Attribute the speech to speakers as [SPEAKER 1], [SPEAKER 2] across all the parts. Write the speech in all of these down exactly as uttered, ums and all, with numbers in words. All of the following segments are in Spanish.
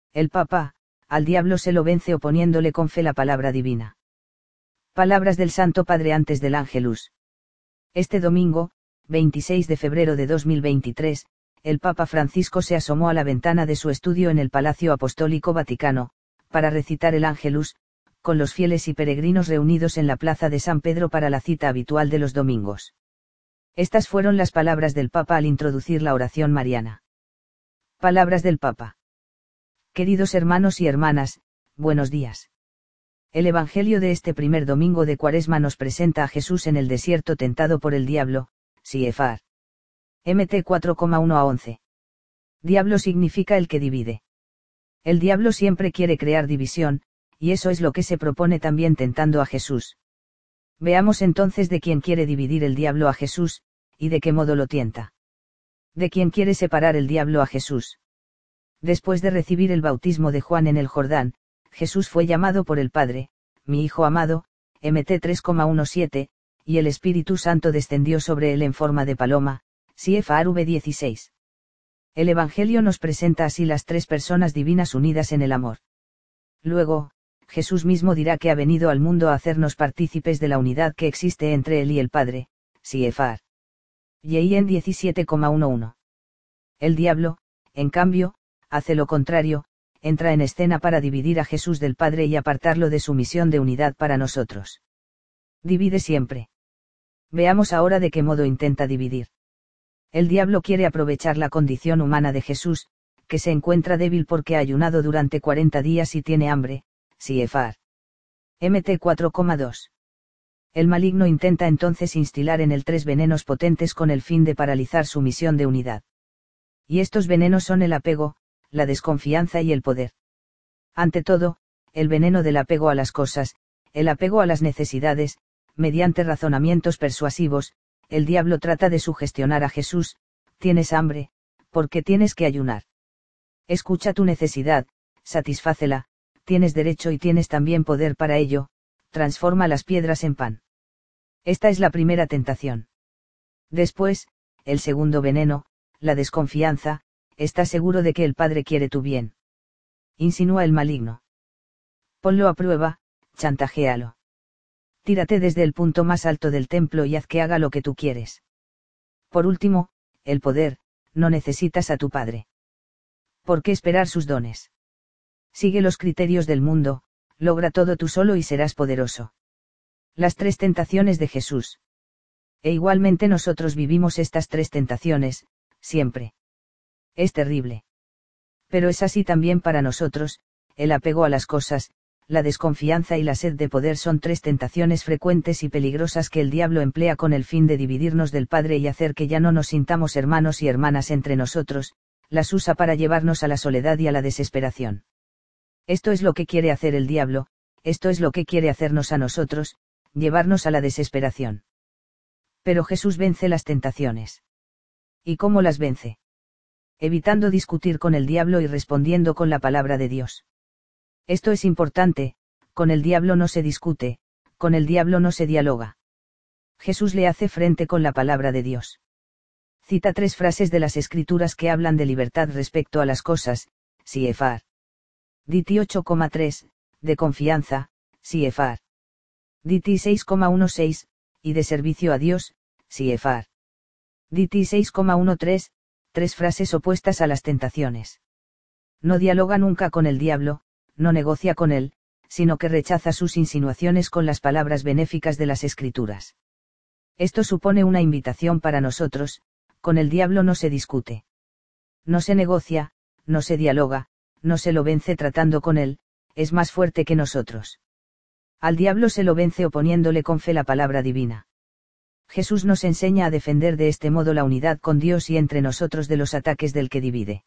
[SPEAKER 1] El Papa, al diablo se lo vence oponiéndole con fe la palabra divina. Palabras del Santo Padre antes del Ángelus. Este domingo, veintiséis de febrero de dos mil veintitrés, el Papa Francisco se asomó a la ventana de su estudio en el Palacio Apostólico Vaticano, para recitar el Ángelus, con los fieles y peregrinos reunidos en la Plaza de San Pedro para la cita habitual de los domingos. Estas fueron las palabras del Papa al introducir la oración mariana. Palabras del Papa. Queridos hermanos y hermanas, buenos días. El Evangelio de este primer domingo de Cuaresma nos presenta a Jesús en el desierto tentado por el diablo, Siefar. M T cuatro uno a once. Diablo significa el que divide. El diablo siempre quiere crear división, y eso es lo que se propone también tentando a Jesús. Veamos entonces de quién quiere dividir el diablo a Jesús, y de qué modo lo tienta. ¿De quién quiere separar el diablo a Jesús? Después de recibir el bautismo de Juan en el Jordán, Jesús fue llamado por el Padre, mi Hijo amado, M T tres diecisiete, y el Espíritu Santo descendió sobre él en forma de paloma, Siefar V dieciséis. El Evangelio nos presenta así las tres personas divinas unidas en el amor. Luego, Jesús mismo dirá que ha venido al mundo a hacernos partícipes de la unidad que existe entre él y el Padre, Siefar. Y en diecisiete once. El diablo, en cambio, hace lo contrario, entra en escena para dividir a Jesús del Padre y apartarlo de su misión de unidad para nosotros. Divide siempre. Veamos ahora de qué modo intenta dividir. El diablo quiere aprovechar la condición humana de Jesús, que se encuentra débil porque ha ayunado durante cuarenta días y tiene hambre, Siefar. M T cuatro dos. El maligno intenta entonces instilar en él tres venenos potentes con el fin de paralizar su misión de unidad. Y estos venenos son el apego, la desconfianza y el poder. Ante todo, el veneno del apego a las cosas, el apego a las necesidades, mediante razonamientos persuasivos, el diablo trata de sugestionar a Jesús: tienes hambre, ¿por qué tienes que ayunar? Escucha tu necesidad, satisfácela, tienes derecho y tienes también poder para ello, transforma las piedras en pan. Esta es la primera tentación. Después, el segundo veneno, la desconfianza: ¿estás seguro de que el Padre quiere tu bien? Insinúa el maligno. Ponlo a prueba, chantajéalo. Tírate desde el punto más alto del templo y haz que haga lo que tú quieres. Por último, el poder: no necesitas a tu Padre. ¿Por qué esperar sus dones? Sigue los criterios del mundo, logra todo tú solo y serás poderoso. Las tres tentaciones de Jesús. E igualmente nosotros vivimos estas tres tentaciones, siempre. Es terrible. Pero es así también para nosotros: el apego a las cosas, la desconfianza y la sed de poder son tres tentaciones frecuentes y peligrosas que el diablo emplea con el fin de dividirnos del Padre y hacer que ya no nos sintamos hermanos y hermanas entre nosotros, las usa para llevarnos a la soledad y a la desesperación. Esto es lo que quiere hacer el diablo, esto es lo que quiere hacernos a nosotros, llevarnos a la desesperación. Pero Jesús vence las tentaciones. ¿Y cómo las vence? Evitando discutir con el diablo y respondiendo con la palabra de Dios. Esto es importante: con el diablo no se discute, con el diablo no se dialoga. Jesús le hace frente con la palabra de Dios. Cita tres frases de las Escrituras que hablan de libertad respecto a las cosas: Siefar. Diti ocho tres, de confianza, Siefar. Diti seis dieciséis, y de servicio a Dios, Siefar. Diti seis trece, tres frases opuestas a las tentaciones. No dialoga nunca con el diablo, no negocia con él, sino que rechaza sus insinuaciones con las palabras benéficas de las Escrituras. Esto supone una invitación para nosotros: con el diablo no se discute. No se negocia, no se dialoga, no se lo vence tratando con él, es más fuerte que nosotros. Al diablo se lo vence oponiéndole con fe la palabra divina. Jesús nos enseña a defender de este modo la unidad con Dios y entre nosotros de los ataques del que divide.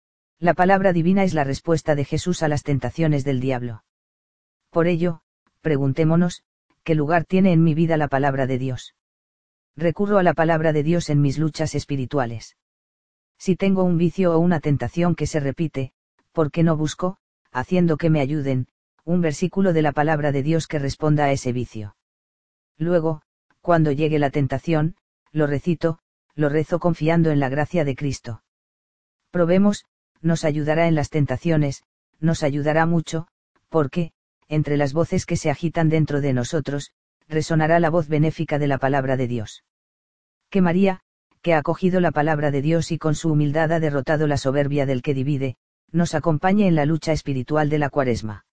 [SPEAKER 1] La palabra divina es la respuesta de Jesús a las tentaciones del diablo. Por ello, preguntémonos: ¿qué lugar tiene en mi vida la palabra de Dios? Recurro a la palabra de Dios en mis luchas espirituales. Si tengo un vicio o una tentación que se repite, ¿por qué no busco, haciendo que me ayuden, un versículo de la palabra de Dios que responda a ese vicio? Luego, cuando llegue la tentación, lo recito, lo rezo confiando en la gracia de Cristo. Probemos: nos ayudará en las tentaciones, nos ayudará mucho, porque, entre las voces que se agitan dentro de nosotros, resonará la voz benéfica de la palabra de Dios. Que María, que ha acogido la palabra de Dios y con su humildad ha derrotado la soberbia del que divide, nos acompañe en la lucha espiritual de la Cuaresma.